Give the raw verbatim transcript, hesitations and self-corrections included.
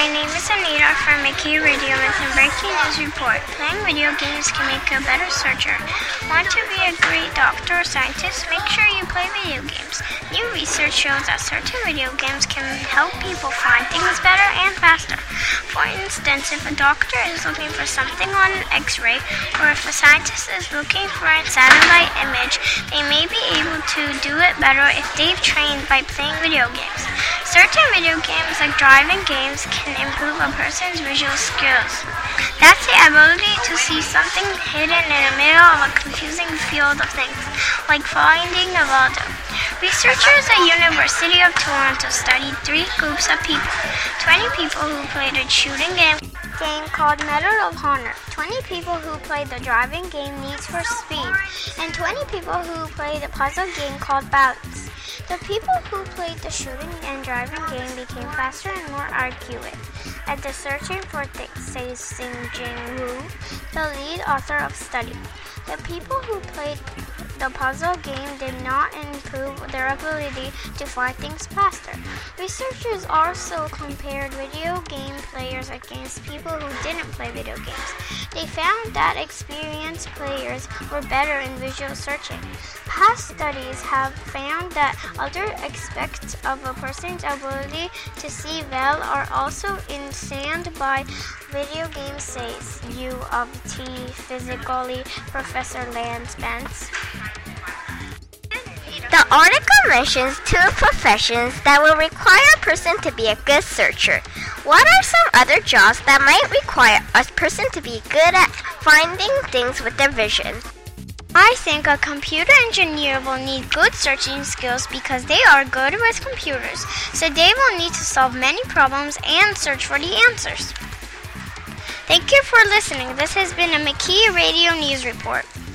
My name is Anita from McKee Radio with a breaking news report. Playing video games can make you a better searcher. Want to be a great doctor or scientist? Make sure you play video games. New research shows that certain video games can help people find things better and faster. For instance, if a doctor is looking for something on an X-ray, or if a scientist is looking for a satellite image, they may be able to do it better if they've trained by playing video games. Certain video games, like driving games, can improve a person's visual skills. That's the ability to see something hidden in the middle of a confusing field of things, like finding a Waldo. Researchers at University of Toronto studied three groups of people. twenty people who played a shooting game, game called Medal of Honor, twenty people who played the driving game Need for Speed, and twenty people who played a puzzle game called Balance. The people who played the shooting and driving game became faster and more accurate at the searching for things, says Xingjing Wu, the lead author of the study. The people who played the puzzle game did not improve their ability to find things faster. Researchers also compared video game players against people who didn't play video games. They found that experienced players were better in visual searching. Past studies have found that other aspects of a person's ability to see well are also enhanced by video games, says U of T physically Professor Lance Spence. The article mentions two professions that will require a person to be a good searcher. What are some other jobs that might require a person to be good at finding things with their vision? I think a computer engineer will need good searching skills because they are good with computers, so they will need to solve many problems and search for the answers. Thank you for listening. This has been a McKee Radio News Report.